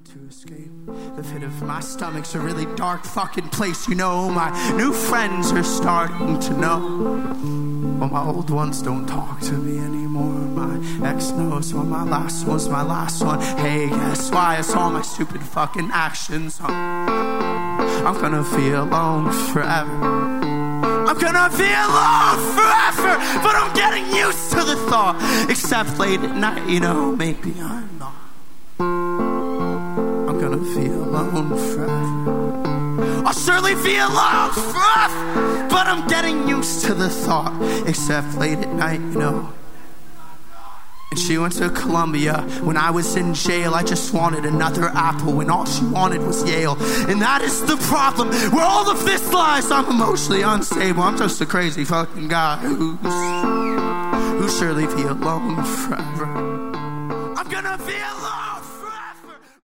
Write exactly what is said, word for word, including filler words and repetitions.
trying to escape. The pit of my stomach's a really dark fucking place. You know, my new friends are starting to know. But my old ones don't talk to me anymore. My ex knows when my last was my last one. Hey, guess why? It's all my stupid fucking actions. I'm, I'm gonna feel alone forever. I'm gonna be alone forever, but I'm getting used to the thought. Except late at night, you know, maybe I'm not. I'm gonna feel alone forever. I'll surely be alone forever, but I'm getting used to the thought. Except late at night, you know. And she went to Columbia when I was in jail. I just wanted another apple when all she wanted was Yale. And that is the problem. Where all of this lies, I'm emotionally unstable. I'm just a crazy fucking guy who's who'll surely be alone forever. I'm gonna be alone.